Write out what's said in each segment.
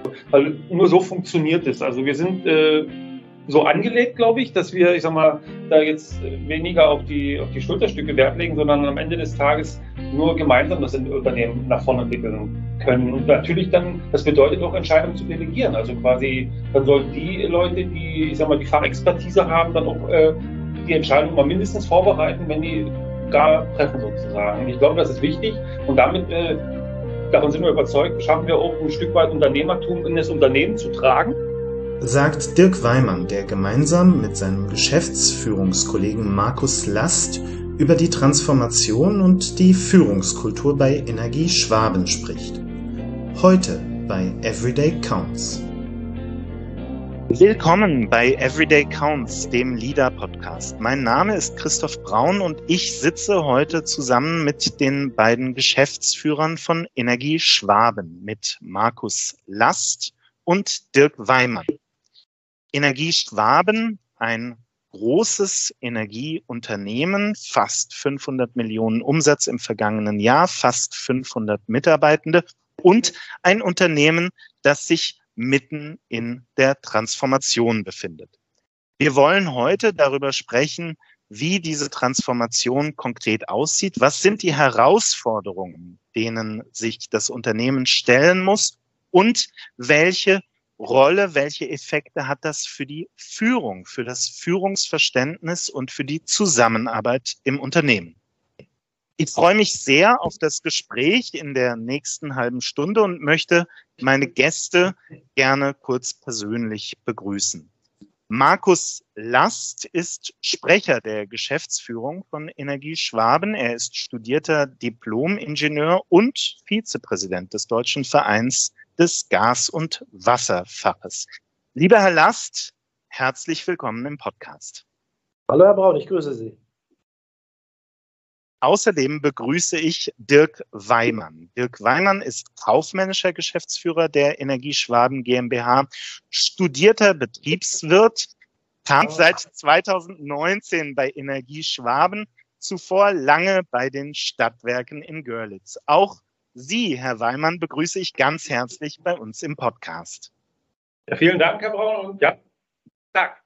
weil nur so funktioniert es. Also wir sind so angelegt, glaube ich, dass wir, da jetzt weniger auf die Schulterstücke Wert legen, sondern am Ende des Tages nur gemeinsam das Unternehmen nach vorne entwickeln können. Und natürlich dann, das bedeutet auch Entscheidungen zu delegieren. Also quasi, dann sollten die Leute, die, die Fachexpertise haben, dann auch die Entscheidung mal mindestens vorbereiten, wenn die gar treffen sozusagen. Und ich glaube, das ist wichtig. Und damit, davon sind wir überzeugt, schaffen wir auch ein Stück weit Unternehmertum in das Unternehmen zu tragen. Sagt Dirk Weimann, der gemeinsam mit seinem Geschäftsführungskollegen Markus Last über die Transformation und die Führungskultur bei Energie Schwaben spricht. Heute bei Everyday Counts. Willkommen bei Everyday Counts, dem LEADER-Podcast. Mein Name ist Christoph Braun und ich sitze heute zusammen mit den beiden Geschäftsführern von Energie Schwaben, mit Markus Last und Dirk Weimann. Energie Schwaben, ein großes Energieunternehmen, fast 500 Millionen Umsatz im vergangenen Jahr, fast 500 Mitarbeitende und ein Unternehmen, das sich mitten in der Transformation befindet. Wir wollen heute darüber sprechen, wie diese Transformation konkret aussieht. Was sind die Herausforderungen, denen sich das Unternehmen stellen muss und welche Rolle, welche Effekte hat das für die Führung, für das Führungsverständnis und für die Zusammenarbeit im Unternehmen? Ich freue mich sehr auf das Gespräch in der nächsten halben Stunde und möchte meine Gäste gerne kurz persönlich begrüßen. Markus Last ist Sprecher der Geschäftsführung von Energie Schwaben. Er ist studierter Diplom-Ingenieur und Vizepräsident des Deutschen Vereins des Gas- und Wasserfaches. Lieber Herr Last, herzlich willkommen im Podcast. Hallo Herr Braun, ich grüße Sie. Außerdem begrüße ich Dirk Weimann. Dirk Weimann ist kaufmännischer Geschäftsführer der Energie Schwaben GmbH, studierter Betriebswirt, kam seit 2019 bei Energie Schwaben, zuvor lange bei den Stadtwerken in Görlitz. Auch Sie, Herr Weimann, begrüße ich ganz herzlich bei uns im Podcast. Ja, vielen Dank, Herr Braun. Und ja, Tag.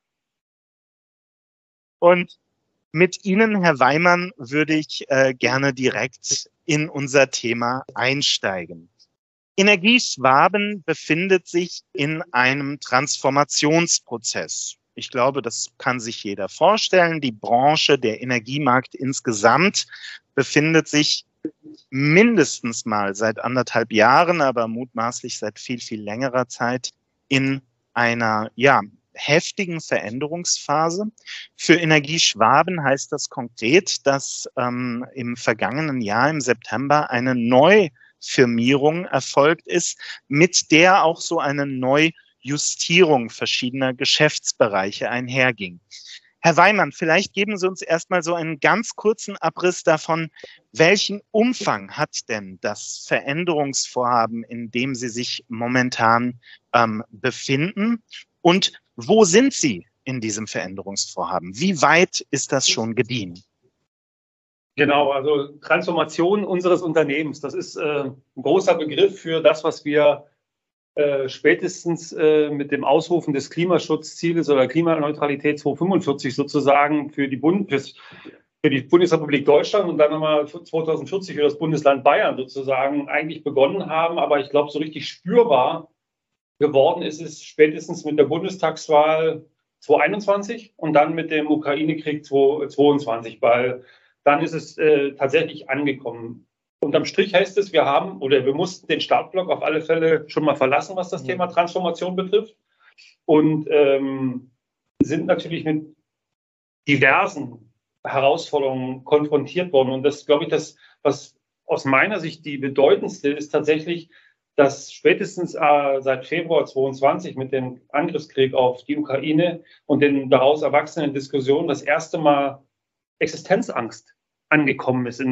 Und mit Ihnen, Herr Weimann, würde ich gerne direkt in unser Thema einsteigen. Energie Schwaben befindet sich in einem Transformationsprozess. Ich glaube, das kann sich jeder vorstellen. Die Branche, der Energiemarkt insgesamt befindet sich mindestens mal seit 1,5 Jahren, aber mutmaßlich seit viel, viel längerer Zeit in einer, heftigen Veränderungsphase. Für Energie Schwaben heißt das konkret, dass im vergangenen Jahr im September eine Neufirmierung erfolgt ist, mit der auch so eine Neujustierung verschiedener Geschäftsbereiche einherging. Herr Weimann, vielleicht geben Sie uns erstmal so einen ganz kurzen Abriss davon, welchen Umfang hat denn das Veränderungsvorhaben, in dem Sie sich momentan befinden, und wo sind Sie in diesem Veränderungsvorhaben? Wie weit ist das schon gediehen? Genau, also Transformation unseres Unternehmens, das ist ein großer Begriff für das, was wir spätestens mit dem Ausrufen des Klimaschutzzieles oder Klimaneutralität 2045 sozusagen für die Bundesrepublik Deutschland und dann nochmal 2040 für das Bundesland Bayern sozusagen eigentlich begonnen haben. Aber ich glaube, so richtig spürbar geworden ist es spätestens mit der Bundestagswahl 2021 und dann mit dem Ukraine-Krieg 2022, weil dann ist es tatsächlich angekommen. Unterm Strich heißt es, wir mussten den Startblock auf alle Fälle schon mal verlassen, was das Thema Transformation betrifft, und sind natürlich mit diversen Herausforderungen konfrontiert worden. Und das, glaube ich, das, was aus meiner Sicht die bedeutendste ist tatsächlich, dass spätestens seit Februar 2022 mit dem Angriffskrieg auf die Ukraine und den daraus erwachsenen Diskussionen das erste Mal Existenzangst angekommen ist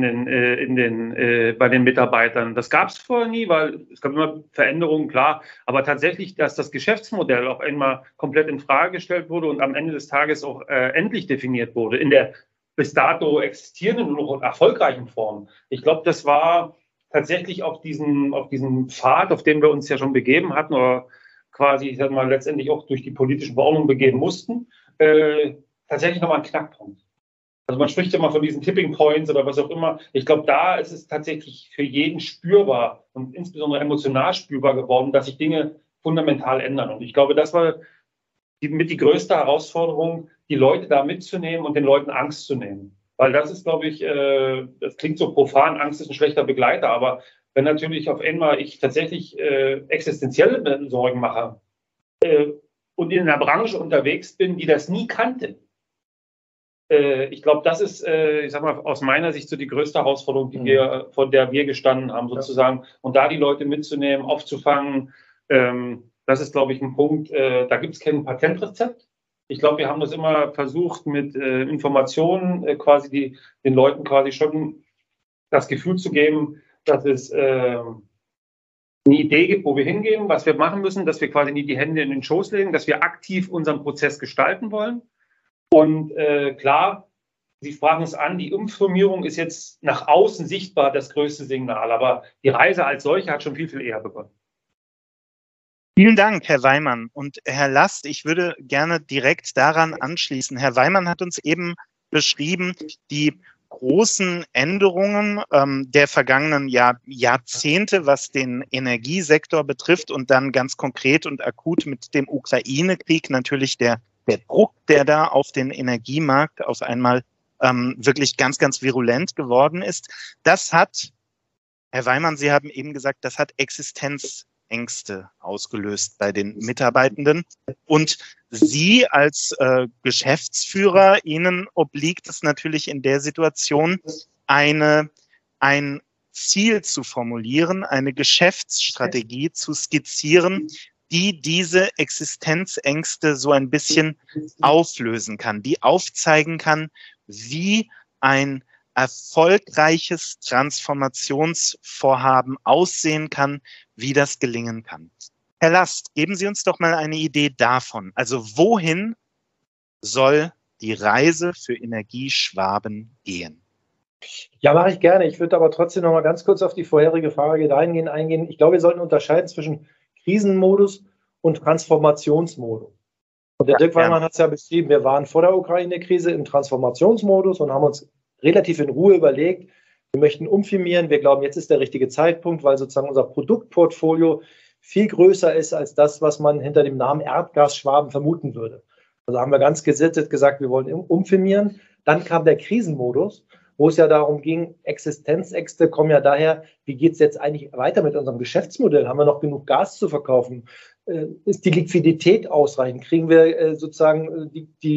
bei den Mitarbeitern. Das gab es vorher nie, weil es gab immer Veränderungen, klar, aber tatsächlich, dass das Geschäftsmodell auf einmal komplett in Frage gestellt wurde und am Ende des Tages auch endlich definiert wurde in der bis dato existierenden und auch erfolgreichen Form. Ich glaube, das war tatsächlich auf diesem Pfad, auf den wir uns ja schon begeben hatten, oder quasi, ich sag mal, letztendlich auch durch die politischen Verordnungen begehen mussten, tatsächlich nochmal ein Knackpunkt. Also man spricht immer von diesen Tipping Points oder was auch immer. Ich glaube, da ist es tatsächlich für jeden spürbar und insbesondere emotional spürbar geworden, dass sich Dinge fundamental ändern. Und ich glaube, das war mit die größte Herausforderung, die Leute da mitzunehmen und den Leuten Angst zu nehmen. Weil das ist, glaube ich, das klingt so profan, Angst ist ein schlechter Begleiter, aber wenn natürlich auf einmal ich tatsächlich existenzielle Sorgen mache und in einer Branche unterwegs bin, die das nie kannte, ich glaube, das ist, ich sag mal, aus meiner Sicht so die größte Herausforderung, vor der wir gestanden haben, sozusagen. Und da die Leute mitzunehmen, aufzufangen, das ist, glaube ich, ein Punkt, da gibt es kein Patentrezept. Ich glaube, wir haben das immer versucht, mit Informationen quasi den Leuten quasi schon das Gefühl zu geben, dass es eine Idee gibt, wo wir hingehen, was wir machen müssen, dass wir quasi nie die Hände in den Schoß legen, dass wir aktiv unseren Prozess gestalten wollen. Und klar, Sie fragen es an, die Impfformierung ist jetzt nach außen sichtbar das größte Signal, aber die Reise als solche hat schon viel, viel eher begonnen. Vielen Dank, Herr Weimann. Und Herr Last, ich würde gerne direkt daran anschließen. Herr Weimann hat uns eben beschrieben, die großen Änderungen der vergangenen Jahrzehnte, was den Energiesektor betrifft und dann ganz konkret und akut mit dem Ukraine-Krieg natürlich der Druck, der da auf den Energiemarkt auf einmal wirklich ganz, ganz virulent geworden ist. Das hat, Herr Weimann, Sie haben eben gesagt, das hat Existenzängste ausgelöst bei den Mitarbeitenden. Und Sie als Geschäftsführer, Ihnen obliegt es natürlich in der Situation, ein Ziel zu formulieren, eine Geschäftsstrategie zu skizzieren, die diese Existenzängste so ein bisschen auflösen kann, die aufzeigen kann, wie ein erfolgreiches Transformationsvorhaben aussehen kann, wie das gelingen kann. Herr Last, geben Sie uns doch mal eine Idee davon. Also wohin soll die Reise für Energieschwaben gehen? Ja, mache ich gerne. Ich würde aber trotzdem noch mal ganz kurz auf die vorherige Frage dahingehend eingehen. Ich glaube, wir sollten unterscheiden zwischen Krisenmodus und Transformationsmodus. Und der Dirk Weimann hat es ja beschrieben, wir waren vor der Ukraine-Krise im Transformationsmodus und haben uns relativ in Ruhe überlegt, wir möchten umfirmieren, wir glauben, jetzt ist der richtige Zeitpunkt, weil sozusagen unser Produktportfolio viel größer ist als das, was man hinter dem Namen Erdgasschwaben vermuten würde. Also haben wir ganz gesittet gesagt, wir wollen umfirmieren. Dann kam der Krisenmodus, wo es ja darum ging, Existenzängste kommen ja daher, wie geht es jetzt eigentlich weiter mit unserem Geschäftsmodell? Haben wir noch genug Gas zu verkaufen? Ist die Liquidität ausreichend? Kriegen wir sozusagen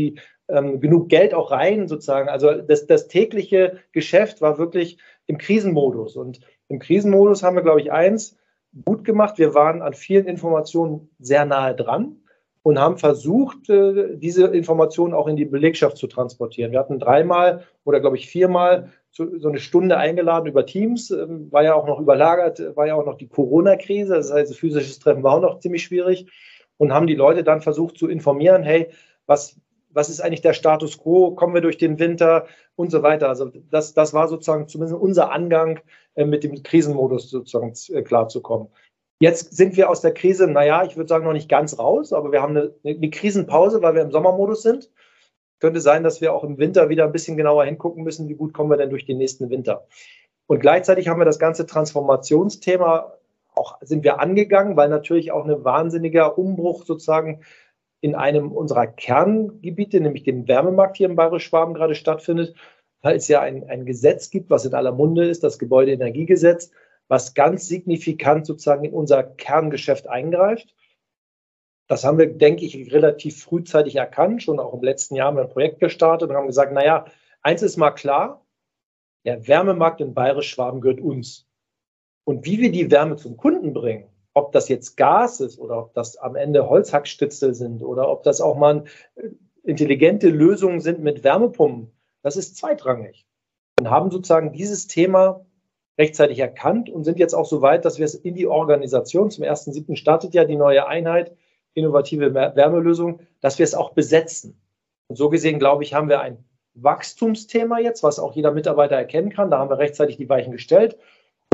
genug Geld auch rein sozusagen? Also das tägliche Geschäft war wirklich im Krisenmodus. Und im Krisenmodus haben wir, glaube ich, eins gut gemacht. Wir waren an vielen Informationen sehr nahe dran und haben versucht, diese Informationen auch in die Belegschaft zu transportieren. Wir hatten 3-mal oder, glaube ich, 4-mal so eine Stunde eingeladen über Teams, war ja auch noch überlagert, war ja auch noch die Corona-Krise, das heißt, physisches Treffen war auch noch ziemlich schwierig und haben die Leute dann versucht zu informieren, hey, was ist eigentlich der Status quo, kommen wir durch den Winter und so weiter. Also das war sozusagen zumindest unser Angang, mit dem Krisenmodus sozusagen klarzukommen. Jetzt sind wir aus der Krise, ich würde sagen, noch nicht ganz raus, aber wir haben eine Krisenpause, weil wir im Sommermodus sind. Könnte sein, dass wir auch im Winter wieder ein bisschen genauer hingucken müssen, wie gut kommen wir denn durch den nächsten Winter. Und gleichzeitig haben wir das ganze Transformationsthema sind wir angegangen, weil natürlich auch ein wahnsinniger Umbruch sozusagen in einem unserer Kerngebiete, nämlich dem Wärmemarkt hier im Bayerisch-Schwaben gerade stattfindet, weil es ja ein Gesetz gibt, was in aller Munde ist, das Gebäudeenergiegesetz, was ganz signifikant sozusagen in unser Kerngeschäft eingreift. Das haben wir, denke ich, relativ frühzeitig erkannt. Schon auch im letzten Jahr haben wir ein Projekt gestartet und haben gesagt, eins ist mal klar, der Wärmemarkt in Bayerisch-Schwaben gehört uns. Und wie wir die Wärme zum Kunden bringen, ob das jetzt Gas ist oder ob das am Ende Holzhackstitze sind oder ob das auch mal intelligente Lösungen sind mit Wärmepumpen, das ist zweitrangig. Und haben sozusagen dieses Thema rechtzeitig erkannt und sind jetzt auch so weit, dass wir es in die Organisation, zum 1.7. startet ja die neue Einheit, innovative Wärmelösung, dass wir es auch besetzen. Und so gesehen, glaube ich, haben wir ein Wachstumsthema jetzt, was auch jeder Mitarbeiter erkennen kann. Da haben wir rechtzeitig die Weichen gestellt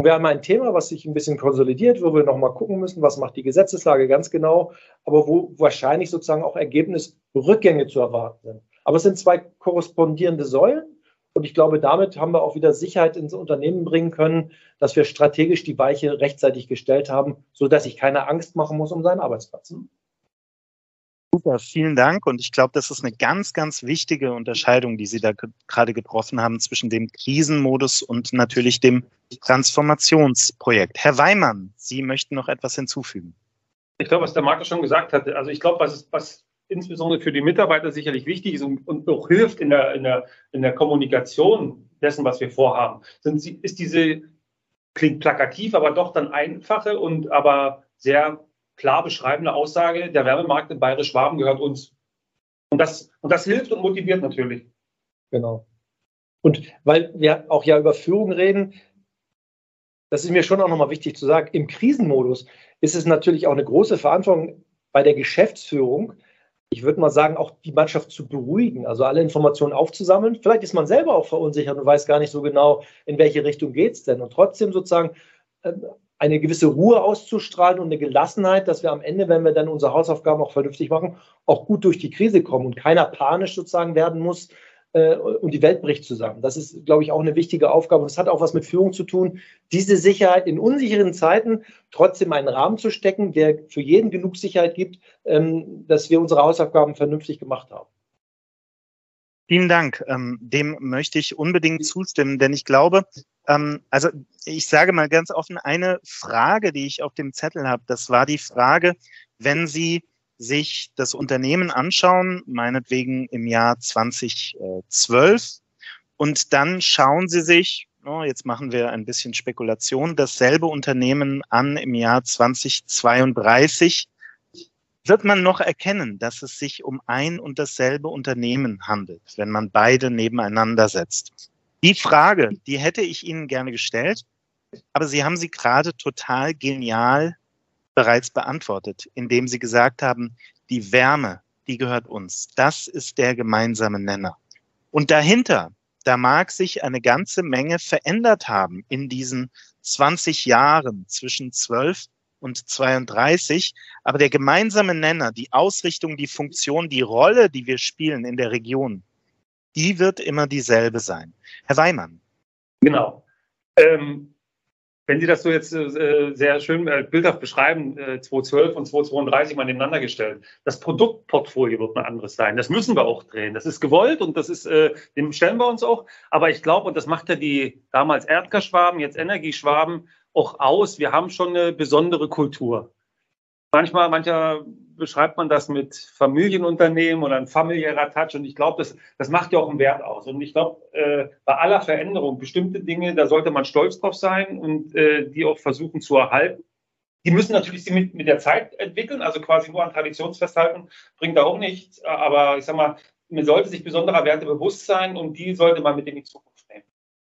haben wir einmal ein Thema, was sich ein bisschen konsolidiert, wo wir nochmal gucken müssen, was macht die Gesetzeslage ganz genau, aber wo wahrscheinlich sozusagen auch Ergebnisrückgänge zu erwarten sind. Aber es sind zwei korrespondierende Säulen und ich glaube, damit haben wir auch wieder Sicherheit ins Unternehmen bringen können, dass wir strategisch die Weiche rechtzeitig gestellt haben, sodass sich keiner Angst machen muss um seinen Arbeitsplatz. Super, vielen Dank. Und ich glaube, das ist eine ganz, ganz wichtige Unterscheidung, die Sie da gerade getroffen haben zwischen dem Krisenmodus und natürlich dem Transformationsprojekt. Herr Weimann, Sie möchten noch etwas hinzufügen. Ich glaube, was der Markus schon gesagt hat, also ich glaube, was insbesondere für die Mitarbeiter sicherlich wichtig ist und auch hilft in der Kommunikation dessen, was wir vorhaben, ist diese, klingt plakativ, aber doch dann einfache und aber sehr klar beschreibende Aussage, der Wärmemarkt in Bayerisch-Schwaben gehört uns. Und das hilft und motiviert natürlich. Genau. Und weil wir auch ja über Führung reden, das ist mir schon auch nochmal wichtig zu sagen, im Krisenmodus ist es natürlich auch eine große Verantwortung bei der Geschäftsführung, ich würde mal sagen, auch die Mannschaft zu beruhigen, also alle Informationen aufzusammeln. Vielleicht ist man selber auch verunsichert und weiß gar nicht so genau, in welche Richtung geht es denn. Und trotzdem sozusagen eine gewisse Ruhe auszustrahlen und eine Gelassenheit, dass wir am Ende, wenn wir dann unsere Hausaufgaben auch vernünftig machen, auch gut durch die Krise kommen und keiner panisch sozusagen werden muss und die Welt bricht zusammen. Das ist, glaube ich, auch eine wichtige Aufgabe. Und es hat auch was mit Führung zu tun, diese Sicherheit in unsicheren Zeiten trotzdem einen Rahmen zu stecken, der für jeden genug Sicherheit gibt, dass wir unsere Hausaufgaben vernünftig gemacht haben. Vielen Dank. Dem möchte ich unbedingt zustimmen, denn ich glaube, also ich sage mal ganz offen, eine Frage, die ich auf dem Zettel habe, das war die Frage, wenn Sie sich das Unternehmen anschauen, meinetwegen im Jahr 2012, und dann schauen Sie sich, jetzt machen wir ein bisschen Spekulation, dasselbe Unternehmen an im Jahr 2032, wird man noch erkennen, dass es sich um ein und dasselbe Unternehmen handelt, wenn man beide nebeneinander setzt. Die Frage, die hätte ich Ihnen gerne gestellt, aber Sie haben sie gerade total genial bereits beantwortet, indem Sie gesagt haben, die Wärme, die gehört uns. Das ist der gemeinsame Nenner. Und dahinter, da mag sich eine ganze Menge verändert haben in diesen 20 Jahren zwischen 12 und 32. Aber der gemeinsame Nenner, die Ausrichtung, die Funktion, die Rolle, die wir spielen in der Region, die wird immer dieselbe sein. Herr Weimann. Genau. Wenn Sie das so jetzt sehr schön bildhaft beschreiben, 2012 und 2032 mal nebeneinander gestellt, das Produktportfolio wird ein anderes sein. Das müssen wir auch drehen. Das ist gewollt und das ist, dem stellen wir uns auch. Aber ich glaube, und das macht ja die damals Erdgas-Schwaben, jetzt Energieschwaben auch aus, wir haben schon eine besondere Kultur. Mancher beschreibt man das mit Familienunternehmen oder ein familiärer Touch. Und ich glaube, das macht ja auch einen Wert aus. Und ich glaube, bei aller Veränderung, bestimmte Dinge, da sollte man stolz drauf sein und die auch versuchen zu erhalten. Die müssen natürlich sie mit der Zeit entwickeln, also quasi nur an Tradition festhalten, bringt da auch nichts. Aber ich sag mal, man sollte sich besonderer Werte bewusst sein und die sollte man mit in die Zukunft nehmen.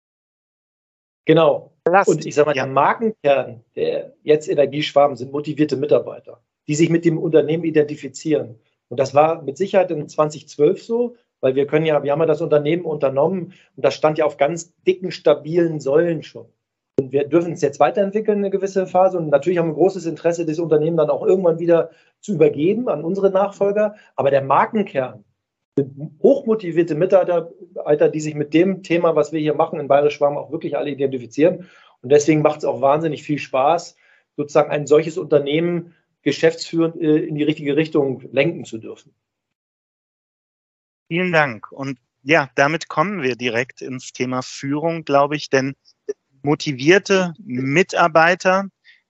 Genau. Und ich sage mal, der Markenkern der jetzt Energieschwaben sind motivierte Mitarbeiter, die sich mit dem Unternehmen identifizieren. Und das war mit Sicherheit in 2012 so, weil wir haben ja das Unternehmen unternommen und das stand ja auf ganz dicken, stabilen Säulen schon. Und wir dürfen es jetzt weiterentwickeln, eine gewisse Phase. Und natürlich haben wir ein großes Interesse, das Unternehmen dann auch irgendwann wieder zu übergeben an unsere Nachfolger. Aber der Markenkern sind hochmotivierte Mitarbeiter, die sich mit dem Thema, was wir hier machen, in Bayerisch-Schwaben auch wirklich alle identifizieren. Und deswegen macht es auch wahnsinnig viel Spaß, sozusagen ein solches Unternehmen geschäftsführend in die richtige Richtung lenken zu dürfen. Vielen Dank. Und ja, damit kommen wir direkt ins Thema Führung, glaube ich, denn motivierte Mitarbeiter,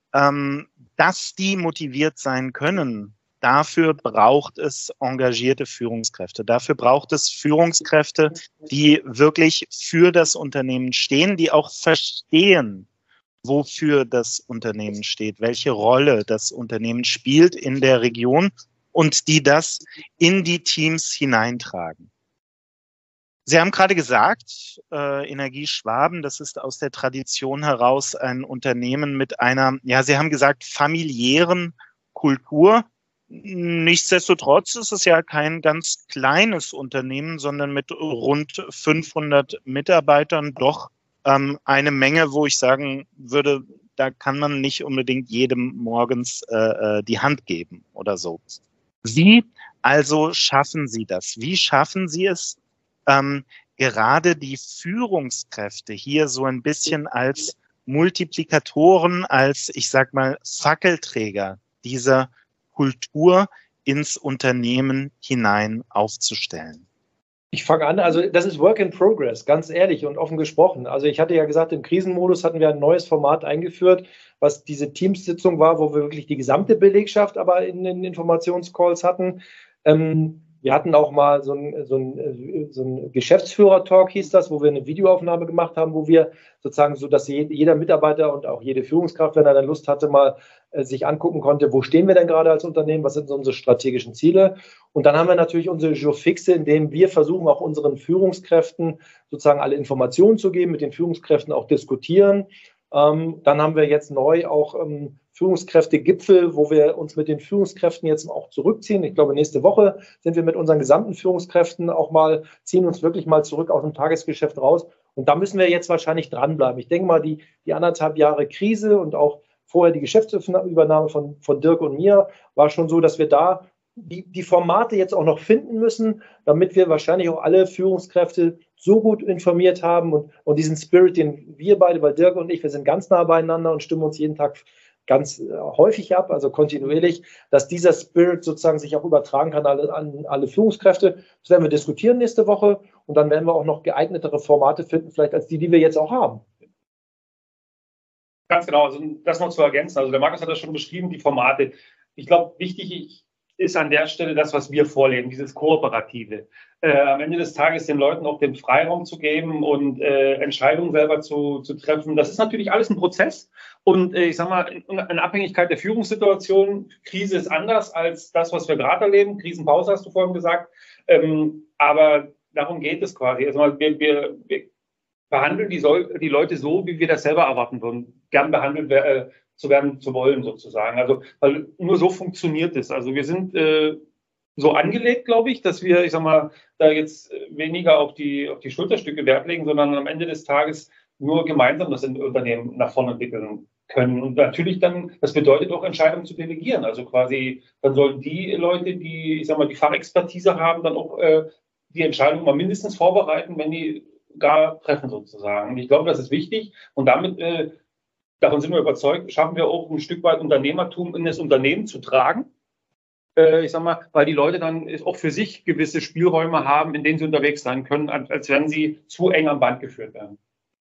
dass die motiviert sein können, dafür braucht es engagierte Führungskräfte. Dafür braucht es Führungskräfte, die wirklich für das Unternehmen stehen, die auch verstehen, wofür das Unternehmen steht, welche Rolle das Unternehmen spielt in der Region und die das in die Teams hineintragen. Sie haben gerade gesagt, Energieschwaben, das ist aus der Tradition heraus ein Unternehmen mit einer, ja, Sie haben gesagt, familiären Kultur. Nichtsdestotrotz ist es ja kein ganz kleines Unternehmen, sondern mit rund 500 Mitarbeitern doch eine Menge, wo ich sagen würde, da kann man nicht unbedingt jedem morgens die Hand geben oder so. Wie also schaffen Sie das? Wie schaffen Sie es, gerade die Führungskräfte hier so ein bisschen als Multiplikatoren, als, ich sag mal, Fackelträger dieser Kultur ins Unternehmen hinein aufzustellen? Ich fange an, also das ist Work in Progress, ganz ehrlich und offen gesprochen. Also ich hatte ja gesagt, im Krisenmodus hatten wir ein neues Format eingeführt, was diese Teamsitzung war, wo wir wirklich die gesamte Belegschaft aber in den Informationscalls hatten. Wir hatten auch mal so ein Geschäftsführer-Talk, hieß das, wo wir eine Videoaufnahme gemacht haben, wo wir sozusagen so, dass jeder Mitarbeiter und auch jede Führungskraft, wenn er dann Lust hatte, mal sich angucken konnte, wo stehen wir denn gerade als Unternehmen, was sind unsere strategischen Ziele. Und dann haben wir natürlich unsere Jour fixe, in dem wir versuchen, auch unseren Führungskräften sozusagen alle Informationen zu geben, mit den Führungskräften auch diskutieren. Dann haben wir jetzt neu auch Führungskräftegipfel, wo wir uns mit den Führungskräften jetzt auch zurückziehen. Ich glaube, nächste Woche sind wir mit unseren gesamten Führungskräften auch mal, ziehen uns wirklich mal zurück aus dem Tagesgeschäft raus. Und da müssen wir jetzt wahrscheinlich dranbleiben. Ich denke mal, die 1,5 Jahre Krise und auch vorher die Geschäftsübernahme von Dirk und mir war schon so, dass wir da die Formate jetzt auch noch finden müssen, damit wir wahrscheinlich auch alle Führungskräfte so gut informiert haben und diesen Spirit, den wir beide, weil Dirk und ich, wir sind ganz nah beieinander und stimmen uns jeden Tag ganz häufig ab, also kontinuierlich, dass dieser Spirit sozusagen sich auch übertragen kann an alle Führungskräfte. Das werden wir diskutieren nächste Woche und dann werden wir auch noch geeignetere Formate finden, vielleicht als die wir jetzt auch haben. Ganz genau, also das noch zu ergänzen. Also der Markus hat das schon beschrieben, die Formate. Ich glaube, wichtig ist an der Stelle das, was wir vorleben, dieses Kooperative. Am Ende des Tages den Leuten auch den Freiraum zu geben und Entscheidungen selber zu treffen. Das ist natürlich alles ein Prozess. Und ich sage mal, in Abhängigkeit der Führungssituation, Krise ist anders als das, was wir gerade erleben. Krisenpause hast du vorhin gesagt. Aber darum geht es quasi. Also wir behandeln die Leute so, wie wir das selber erwarten würden, gern behandelt werden zu wollen sozusagen. Also weil nur so funktioniert es. Also wir sind so angelegt, glaube ich, dass wir, ich sag mal, da jetzt weniger auf die Schulterstücke Wert legen, sondern am Ende des Tages nur gemeinsam das Unternehmen nach vorne entwickeln können. Und natürlich dann, das bedeutet auch Entscheidungen zu delegieren. Also quasi, dann sollen die Leute, die, ich sag mal, die Fachexpertise haben, dann auch die Entscheidung mal mindestens vorbereiten, wenn die gar treffen sozusagen. Und ich glaube, das ist wichtig. Und damit, davon sind wir überzeugt, schaffen wir auch ein Stück weit Unternehmertum in das Unternehmen zu tragen. Ich sag mal, weil die Leute dann auch für sich gewisse Spielräume haben, in denen sie unterwegs sein können, als wenn sie zu eng am Band geführt werden.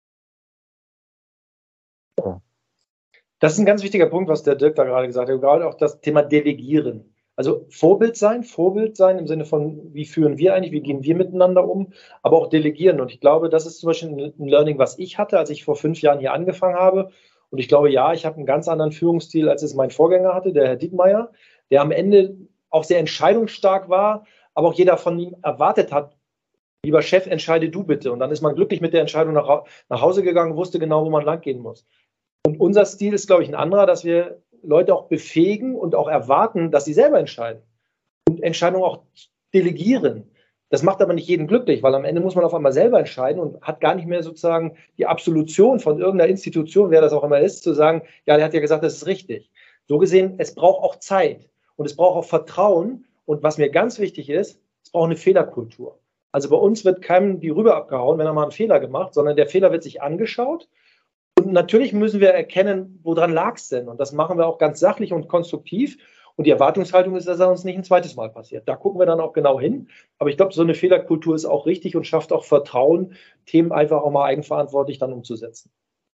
Das ist ein ganz wichtiger Punkt, was der Dirk da gerade gesagt hat, gerade auch das Thema Delegieren. Also Vorbild sein im Sinne von, wie führen wir eigentlich, wie gehen wir miteinander um, aber auch delegieren. Und ich glaube, das ist zum Beispiel ein Learning, was ich hatte, als ich vor 5 Jahren hier angefangen habe. Und ich glaube, ja, ich habe einen ganz anderen Führungsstil, als es mein Vorgänger hatte, der Herr Dietmeier, der am Ende auch sehr entscheidungsstark war, aber auch jeder von ihm erwartet hat, lieber Chef, entscheide du bitte. Und dann ist man glücklich mit der Entscheidung nach Hause gegangen, wusste genau, wo man lang gehen muss. Und unser Stil ist, glaube ich, ein anderer, dass wir Leute auch befähigen und auch erwarten, dass sie selber entscheiden und Entscheidungen auch delegieren. Das macht aber nicht jeden glücklich, weil am Ende muss man auf einmal selber entscheiden und hat gar nicht mehr sozusagen die Absolution von irgendeiner Institution, wer das auch immer ist, zu sagen, ja, der hat ja gesagt, das ist richtig. So gesehen, es braucht auch Zeit und es braucht auch Vertrauen. Und was mir ganz wichtig ist, es braucht eine Fehlerkultur. Also bei uns wird keinem die Rübe abgehauen, wenn er mal einen Fehler gemacht, sondern der Fehler wird sich angeschaut. Und natürlich müssen wir erkennen, woran lag es denn? Und das machen wir auch ganz sachlich und konstruktiv. Und die Erwartungshaltung ist, dass er uns nicht ein zweites Mal passiert. Da gucken wir dann auch genau hin. Aber ich glaube, so eine Fehlerkultur ist auch richtig und schafft auch Vertrauen, Themen einfach auch mal eigenverantwortlich dann umzusetzen.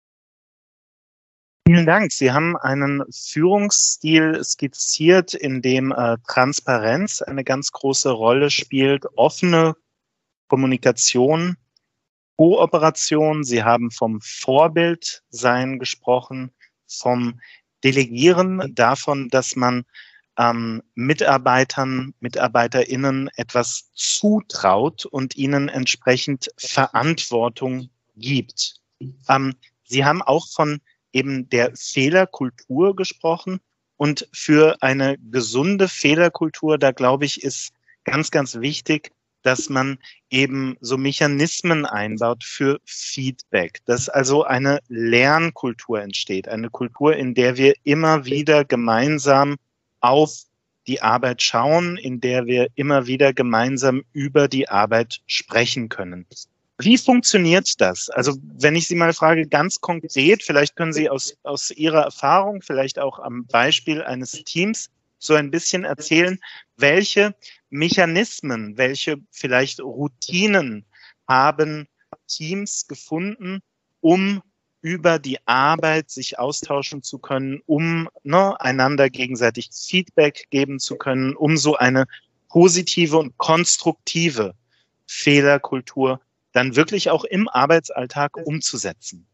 Vielen Dank. Sie haben einen Führungsstil skizziert, in dem Transparenz eine ganz große Rolle spielt, offene Kommunikation, Kooperation. Sie haben vom Vorbildsein gesprochen, vom Delegieren, davon, dass man MitarbeiterInnen etwas zutraut und ihnen entsprechend Verantwortung gibt. Sie haben auch von eben der Fehlerkultur gesprochen und für eine gesunde Fehlerkultur, da glaube ich, ist ganz, ganz wichtig, dass man eben so Mechanismen einbaut für Feedback, dass also eine Lernkultur entsteht, eine Kultur, in der wir immer wieder gemeinsam auf die Arbeit schauen, in der wir immer wieder gemeinsam über die Arbeit sprechen können. Wie funktioniert das? Also wenn ich Sie mal frage, ganz konkret, vielleicht können Sie aus Ihrer Erfahrung, vielleicht auch am Beispiel eines Teams so ein bisschen erzählen, welche Mechanismen, welche vielleicht Routinen haben Teams gefunden, um über die Arbeit sich austauschen zu können, um einander gegenseitig Feedback geben zu können, um so eine positive und konstruktive Fehlerkultur dann wirklich auch im Arbeitsalltag umzusetzen.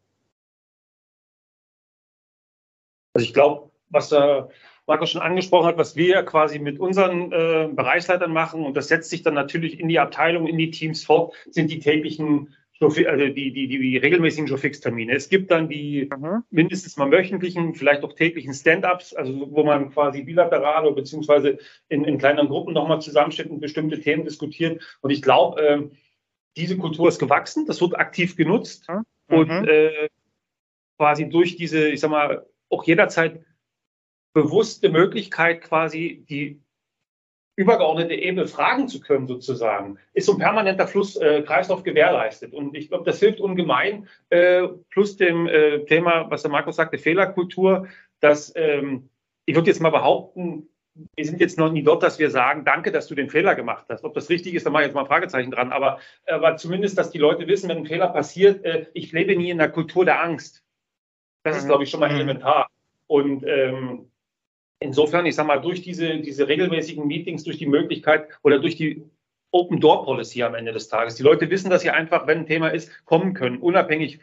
Also ich glaube, was Markus schon angesprochen hat, was wir quasi mit unseren Bereichsleitern machen, und das setzt sich dann natürlich in die Abteilung, in die Teams fort, sind die täglichen, also die regelmäßigen Showfix-Termine. Es gibt dann die mindestens mal wöchentlichen, vielleicht auch täglichen Stand-ups, also wo man quasi bilateral oder beziehungsweise in kleineren Gruppen nochmal zusammensteht und bestimmte Themen diskutiert. Und ich glaube, diese Kultur ist gewachsen, das wird aktiv genutzt und quasi durch diese, ich sag mal, auch jederzeit bewusste Möglichkeit, quasi die übergeordnete Ebene fragen zu können, sozusagen, ist so ein permanenter Kreislauf gewährleistet. Und ich glaube, das hilft ungemein, plus dem Thema, was der Markus sagte, Fehlerkultur, dass ich würde jetzt mal behaupten, wir sind jetzt noch nie dort, dass wir sagen, danke, dass du den Fehler gemacht hast. Ob das richtig ist, da mache ich jetzt mal ein Fragezeichen dran. Aber zumindest, dass die Leute wissen, wenn ein Fehler passiert, ich lebe nie in der Kultur der Angst. Das ist, glaube ich, schon mal elementar. Und insofern, ich sage mal, durch diese regelmäßigen Meetings, durch die Möglichkeit oder durch die Open-Door-Policy am Ende des Tages. Die Leute wissen, dass sie einfach, wenn ein Thema ist, kommen können, unabhängig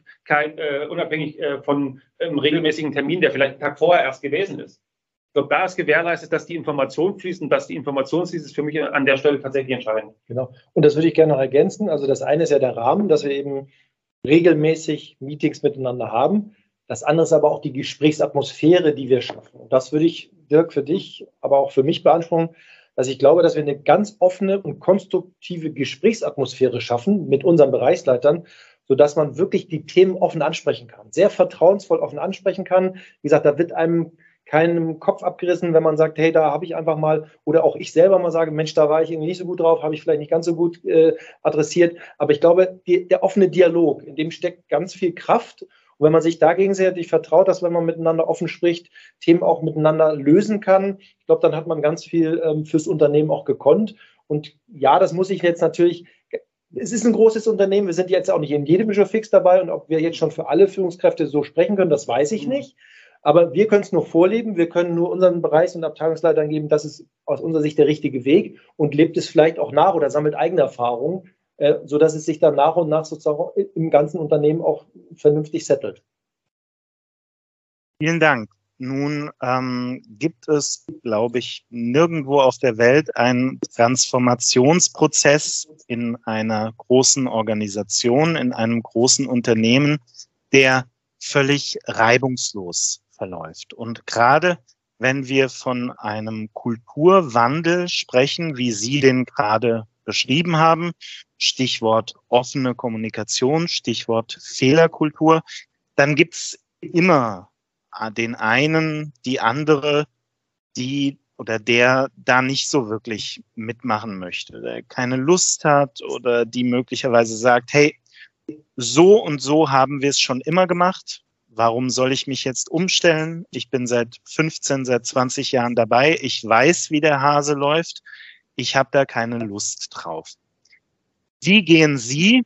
von einem regelmäßigen Termin, der vielleicht einen Tag vorher erst gewesen ist. Ich glaube, da ist gewährleistet, dass die Information fließt, und dass die Information fließt, ist für mich an der Stelle tatsächlich entscheidend. Genau. Und das würde ich gerne noch ergänzen. Also das eine ist ja der Rahmen, dass wir eben regelmäßig Meetings miteinander haben. Das andere ist aber auch die Gesprächsatmosphäre, die wir schaffen. Und das würde ich, Dirk, für dich, aber auch für mich beanspruchen, dass ich glaube, dass wir eine ganz offene und konstruktive Gesprächsatmosphäre schaffen mit unseren Bereichsleitern, sodass man wirklich die Themen offen ansprechen kann, sehr vertrauensvoll offen ansprechen kann. Wie gesagt, da wird einem keinem Kopf abgerissen, wenn man sagt, hey, da habe ich einfach mal, oder auch ich selber mal sage, Mensch, da war ich irgendwie nicht so gut drauf, habe ich vielleicht nicht ganz so gut adressiert. Aber ich glaube, der offene Dialog, in dem steckt ganz viel Kraft. Und wenn man sich da gegenseitig vertraut, dass wenn man miteinander offen spricht, Themen auch miteinander lösen kann, ich glaube, dann hat man ganz viel fürs Unternehmen auch gekonnt. Und ja, das muss ich jetzt natürlich, es ist ein großes Unternehmen, wir sind jetzt auch nicht in jedem Showfix dabei, und ob wir jetzt schon für alle Führungskräfte so sprechen können, das weiß ich nicht. Aber wir können es nur vorleben, wir können nur unseren Bereichs- und Abteilungsleitern geben, das ist aus unserer Sicht der richtige Weg, und lebt es vielleicht auch nach oder sammelt eigene Erfahrungen, sodass es sich dann nach und nach sozusagen im ganzen Unternehmen auch vernünftig settelt. Vielen Dank. Nun gibt es, glaube ich, nirgendwo auf der Welt einen Transformationsprozess in einer großen Organisation, in einem großen Unternehmen, der völlig reibungslos verläuft. Und gerade wenn wir von einem Kulturwandel sprechen, wie Sie den gerade beschrieben haben, Stichwort offene Kommunikation, Stichwort Fehlerkultur, dann gibt es immer den einen, die andere, die oder der da nicht so wirklich mitmachen möchte, der keine Lust hat oder die möglicherweise sagt, hey, so und so haben wir es schon immer gemacht. Warum soll ich mich jetzt umstellen? Ich bin seit 15, seit 20 Jahren dabei. Ich weiß, wie der Hase läuft. Ich habe da keine Lust drauf. Wie gehen Sie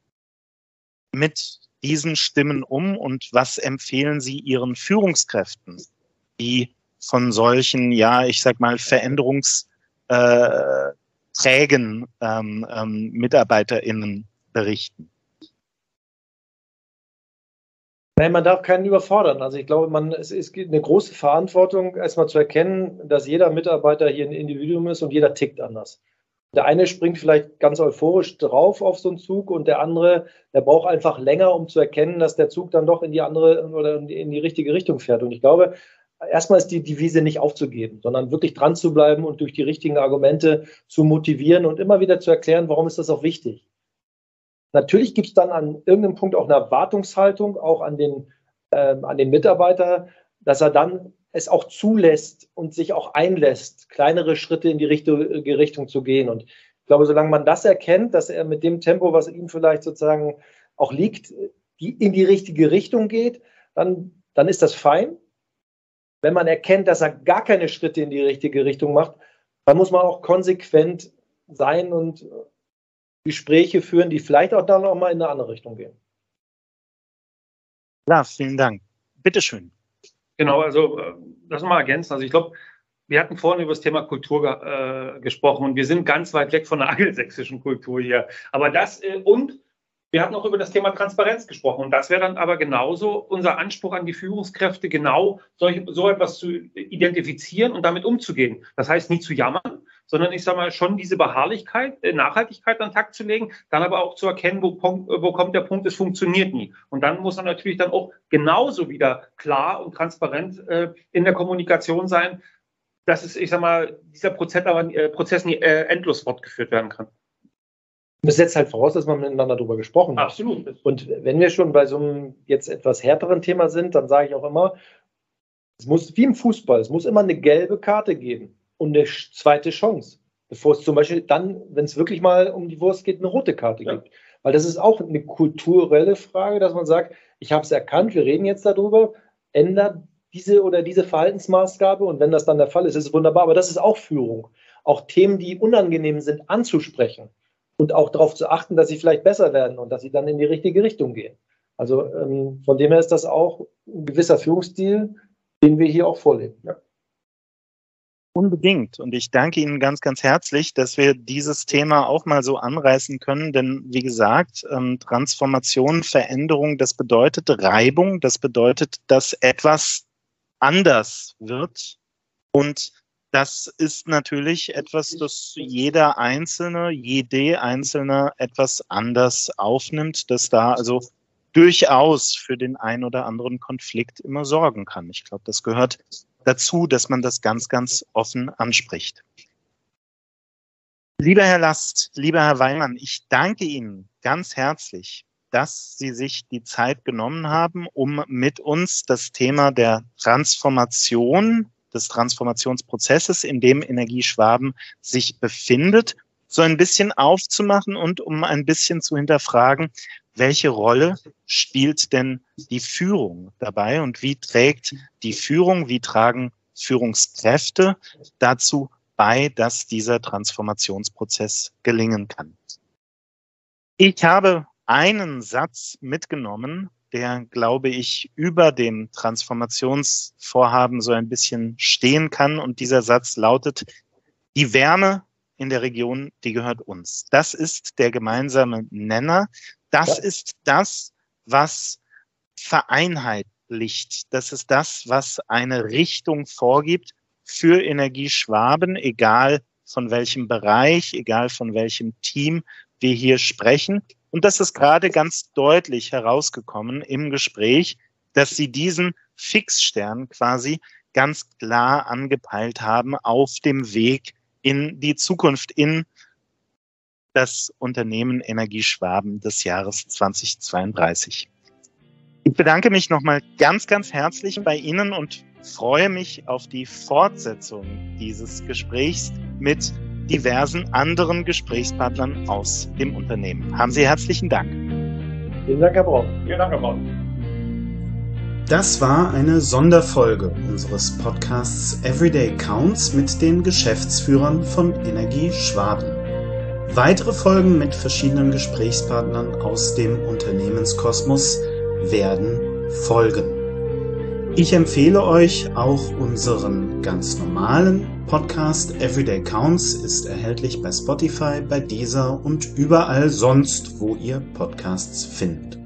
mit diesen Stimmen um, und was empfehlen Sie Ihren Führungskräften, die von solchen, ja, ich sag mal, veränderungsträgen MitarbeiterInnen berichten? Nein, man darf keinen überfordern. Also ich glaube, es ist eine große Verantwortung, erstmal zu erkennen, dass jeder Mitarbeiter hier ein Individuum ist und jeder tickt anders. Der eine springt vielleicht ganz euphorisch drauf auf so einen Zug, und der andere, der braucht einfach länger, um zu erkennen, dass der Zug dann doch in die andere oder in die richtige Richtung fährt. Und ich glaube, erstmal ist die Devise nicht aufzugeben, sondern wirklich dran zu bleiben und durch die richtigen Argumente zu motivieren und immer wieder zu erklären, warum ist das auch wichtig. Natürlich gibt es dann an irgendeinem Punkt auch eine Erwartungshaltung, auch an den Mitarbeiter, dass er dann es auch zulässt und sich auch einlässt, kleinere Schritte in die richtige Richtung zu gehen. Und ich glaube, solange man das erkennt, dass er mit dem Tempo, was ihm vielleicht sozusagen auch liegt, in die richtige Richtung geht, dann ist das fein. Wenn man erkennt, dass er gar keine Schritte in die richtige Richtung macht, dann muss man auch konsequent sein und Gespräche führen, die vielleicht auch dann noch mal in eine andere Richtung gehen. Ja, vielen Dank. Bitteschön. Genau, also das mal ergänzen. Also ich glaube, wir hatten vorhin über das Thema Kultur gesprochen und wir sind ganz weit weg von der angelsächsischen Kultur hier. Aber und wir hatten auch über das Thema Transparenz gesprochen. Und das wäre dann aber genauso unser Anspruch an die Führungskräfte, genau so etwas zu identifizieren und damit umzugehen. Das heißt, nicht zu jammern, sondern ich sage mal schon diese Beharrlichkeit, Nachhaltigkeit an den Takt zu legen, dann aber auch zu erkennen, wo kommt der Punkt, es funktioniert nie. Und dann muss man natürlich dann auch genauso wieder klar und transparent in der Kommunikation sein, dass es, ich sage mal, dieser Prozess nie endlos fortgeführt werden kann. Das setzt halt voraus, dass man miteinander darüber gesprochen hat. Absolut. Und wenn wir schon bei so einem jetzt etwas härteren Thema sind, dann sage ich auch immer, es muss wie im Fußball, es muss immer eine gelbe Karte geben und eine zweite Chance, bevor es zum Beispiel dann, wenn es wirklich mal um die Wurst geht, eine rote Karte gibt. Weil das ist auch eine kulturelle Frage, dass man sagt, ich habe es erkannt, wir reden jetzt darüber, ändert diese oder diese Verhaltensmaßgabe und wenn das dann der Fall ist, ist es wunderbar. Aber das ist auch Führung. Auch Themen, die unangenehm sind, anzusprechen. Und auch darauf zu achten, dass sie vielleicht besser werden und dass sie dann in die richtige Richtung gehen. Also von dem her ist das auch ein gewisser Führungsstil, den wir hier auch vorleben. Ja. Unbedingt. Und ich danke Ihnen ganz, ganz herzlich, dass wir dieses Thema auch mal so anreißen können. Denn wie gesagt, Transformation, Veränderung, das bedeutet Reibung, das bedeutet, dass etwas anders wird. Und das ist natürlich etwas, das jede Einzelne etwas anders aufnimmt, dass da also durchaus für den einen oder anderen Konflikt immer sorgen kann. Ich glaube, das gehört dazu, dass man das ganz, ganz offen anspricht. Lieber Herr Last, lieber Herr Weimann, ich danke Ihnen ganz herzlich, dass Sie sich die Zeit genommen haben, um mit uns das Thema der Transformation, des Transformationsprozesses, in dem Energie Schwaben sich befindet, so ein bisschen aufzumachen und um ein bisschen zu hinterfragen, welche Rolle spielt denn die Führung dabei und wie trägt die Führung, wie tragen Führungskräfte dazu bei, dass dieser Transformationsprozess gelingen kann. Ich habe einen Satz mitgenommen, der, glaube ich, über dem Transformationsvorhaben so ein bisschen stehen kann. Und dieser Satz lautet, die Wärme in der Region, die gehört uns. Das ist der gemeinsame Nenner. Das ist das, was vereinheitlicht. Das ist das, was eine Richtung vorgibt für Energie Schwaben, egal von welchem Bereich, egal von welchem Team wir hier sprechen. Und das ist gerade ganz deutlich herausgekommen im Gespräch, dass Sie diesen Fixstern quasi ganz klar angepeilt haben auf dem Weg in die Zukunft, in das Unternehmen Energie Schwaben des Jahres 2032. Ich bedanke mich nochmal ganz, ganz herzlich bei Ihnen und freue mich auf die Fortsetzung dieses Gesprächs mit diversen anderen Gesprächspartnern aus dem Unternehmen. Haben Sie herzlichen Dank. Vielen Dank, Herr Braun. Vielen Dank, Herr Braun. Das war eine Sonderfolge unseres Podcasts Everyday Counts mit den Geschäftsführern von Energie Schwaben. Weitere Folgen mit verschiedenen Gesprächspartnern aus dem Unternehmenskosmos werden folgen. Ich empfehle euch auch unseren ganz normalen Podcast Everyday Counts, ist erhältlich bei Spotify, bei Deezer und überall sonst, wo ihr Podcasts findet.